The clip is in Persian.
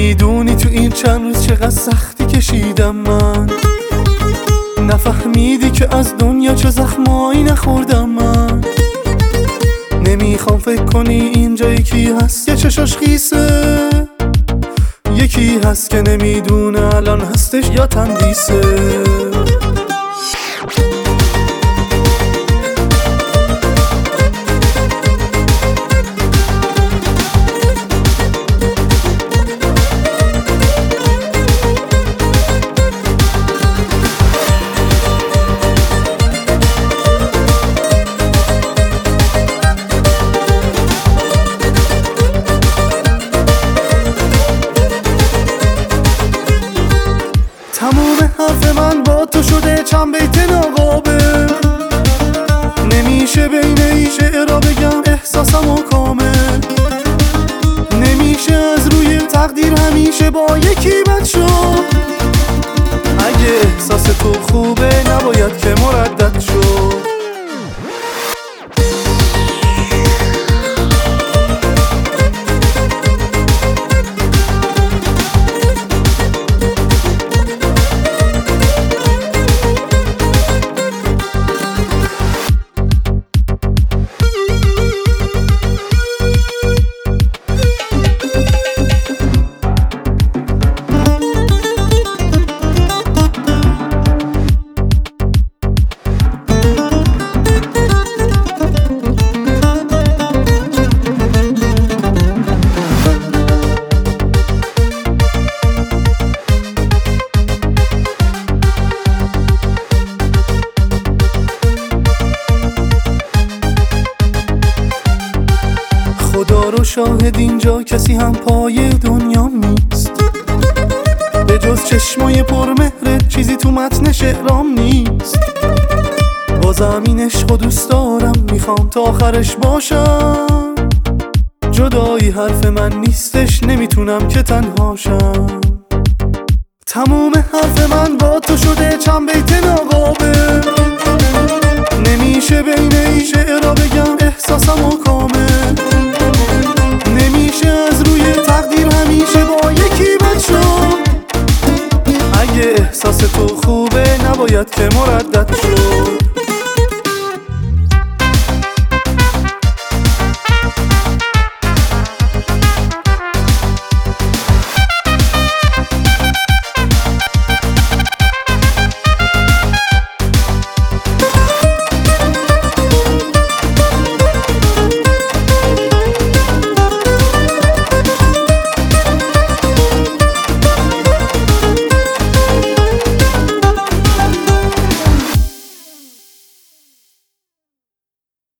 نمیدونی تو این چند روز چقدر سختی کشیدم من، نفهمیدی که از دنیا چه زخمایی نخوردم من. نمیخوام فکر کنی اینجا یکی هست که چشاش خیسه، یکی هست که نمیدونه الان هستش یا تندیسه. تموم حرف من با تو شده چند بیت ناقابل، نمیشه بین این شعرها بگم احساسمو کامل. نمیشه از روی تقدیر همیشه با یکی بد شد، اگه احساس تو خوبه نباید که مردد شد. خدا رو شاهد اینجا کسی هم پای دنیا نیست، به جز چشمای پرمهرت چیزی تو متن شعرام نیست. بازم این عشقو دوست دارم، میخوام تا آخرش باشم. جدایی حرف من نیستش، نمیتونم که تنهاشم. تموم حرف من با تو شده چند بیت ناقابل، نمیشه بین این شعرها بگم احساسمو کامل. نمیشه از روی تقدیر همیشه با یکی بد شد، اگه احساس تو خوبه نباید که مردد شد.